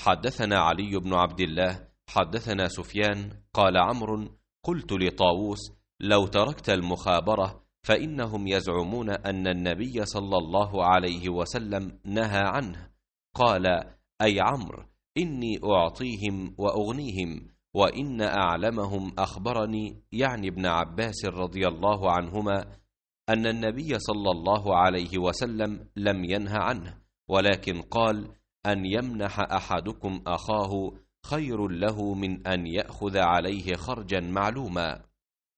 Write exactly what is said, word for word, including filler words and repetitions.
حدثنا علي بن عبد الله حدثنا سفيان قال عمرو: قلت لطاووس: لو تركت المخابرة فإنهم يزعمون أن النبي صلى الله عليه وسلم نهى عنه. قال: أي عمرو، إني أعطيهم وأغنيهم، وإن أعلمهم أخبرني، يعني ابن عباس رضي الله عنهما، أن النبي صلى الله عليه وسلم لم ينه عنه، ولكن قال: أن يمنح أحدكم أخاه خير له من أن يأخذ عليه خرجا معلوما.